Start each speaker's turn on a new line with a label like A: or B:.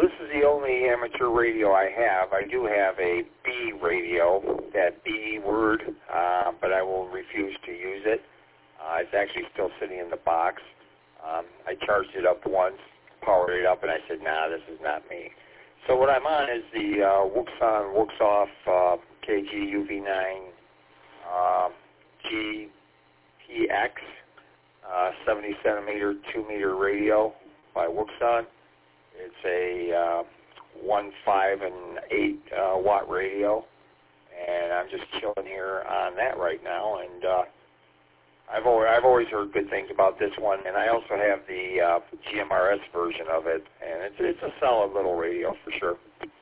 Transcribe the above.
A: this is the only amateur radio I have. I do have a B radio, that B word, but I will refuse to use it. It's actually still sitting in the box. I charged it up once, powered it up, and I said, nah, this is not me. So what I'm on is the Wuxon Wuxoff KG UV9 GPX 70 centimeter 2 meter radio by Wuxon. It's a 1, 5, and 8 watt radio, and I'm just chilling here on that right now. And I've always heard good things about this one, and I also have the GMRS version of it, and it's a solid little radio for sure.